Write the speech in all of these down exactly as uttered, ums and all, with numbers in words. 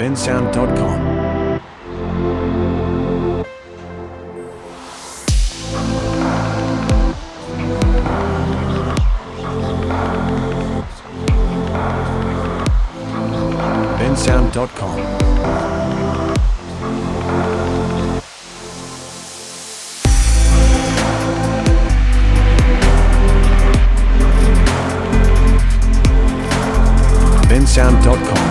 bensound dot com. bensound dot com. bensound dot com.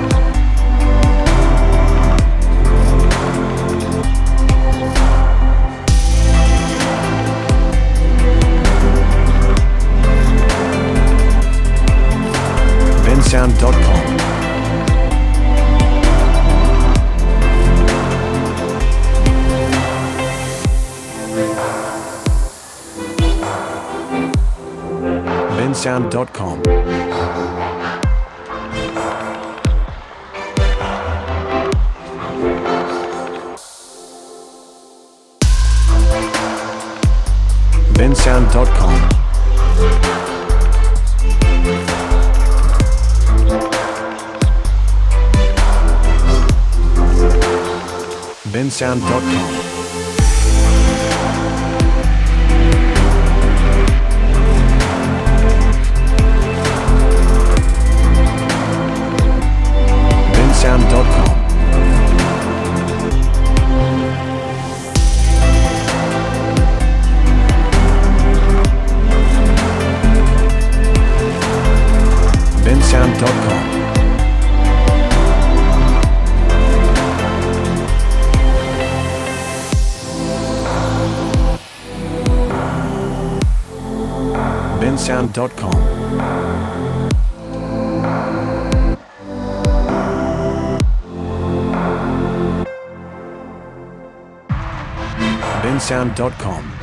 bensound dot com. bensound dot com. bensound dot com. bensound dot com. bensound dot com. bensound dot com. bensound dot com. bensound dot com.